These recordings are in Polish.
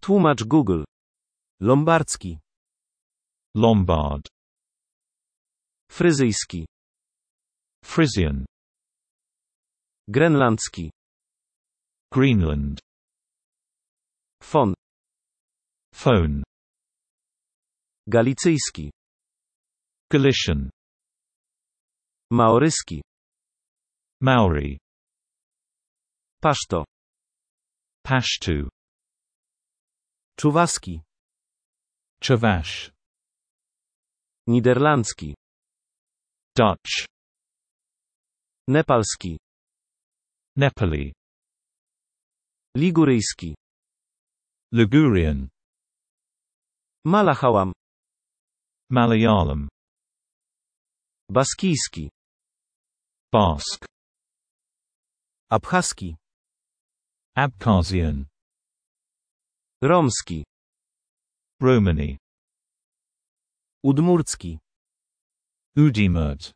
Tłumacz Google. Lombardzki. Lombard. Fryzyjski. Frisian. Grenlandzki. Greenland. Fon. Phone. Galicyjski. Galician. Maoryski. Maori. Paszto. Pashto. Czuwaski. Chavash. Niderlandzki. Dutch. Nepalski. Nepali. Liguryjski. Ligurian. Malachałam. Malayalam. Baskijski. Basque. Abchaski. Abkhazian. Romski. Romani. Udmurcki. Udimurt.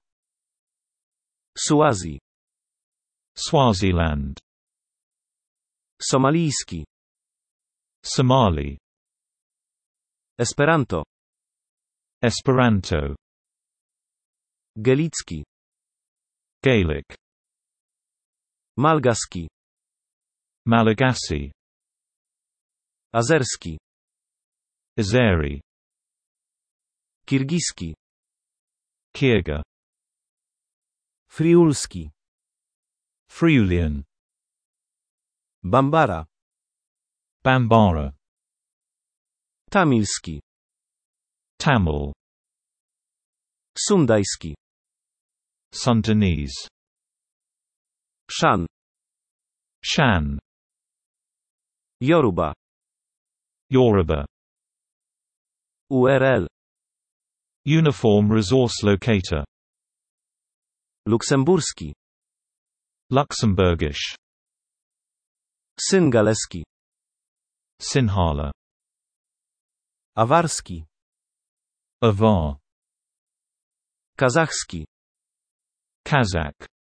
Suazi. Swaziland. Somalijski. Somali. Esperanto. Esperanto. Galicki. Gaelic. Malgaski. Malagasy. Azerski. Azeri. Kirgiski. Kyrgyz. Friulski. Friulian. Bambara. Bambara. Tamilski. Tamil. Sundajski. Sundanese. Shan. Shan. Yoruba. Yoruba. URL. Uniform Resource Locator. Luksemburski. Luxembourgish. Syngaleski. Sinhala. Awarski. Avar. Kazachski. Kazakh.